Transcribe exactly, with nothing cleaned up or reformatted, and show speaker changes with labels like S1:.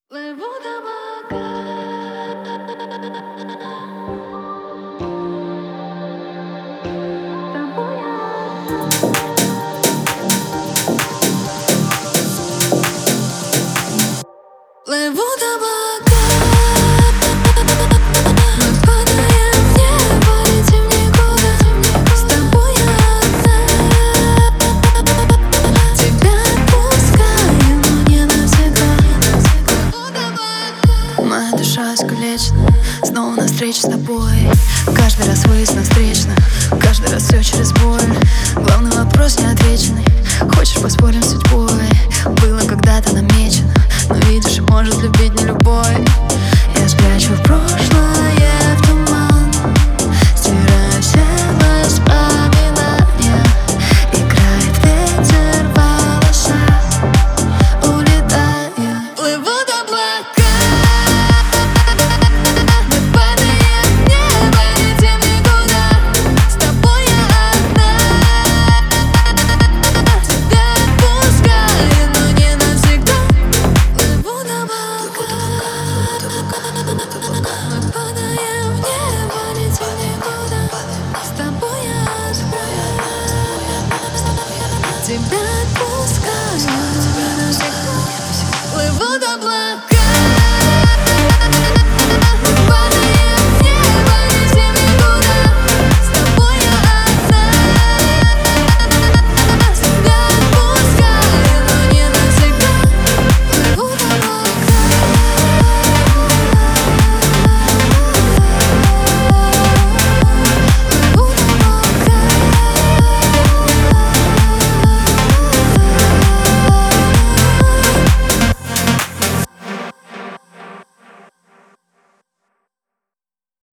S1: Плыву до бока. Тобой одна. Плыву до бока. Мы падаем в небо, летим никуда. С тобой одна. Тебя отпускаю, но не навсегда. Плыву до бока. Моя душа искалечена, снова на встречу с тобой. Каждый раз выезд на встречных, каждый раз все через боль. Главный вопрос не отвеченный. Хочешь, поспорим с судьбой? Было когда-то намечено, но видишь, может любить не любой.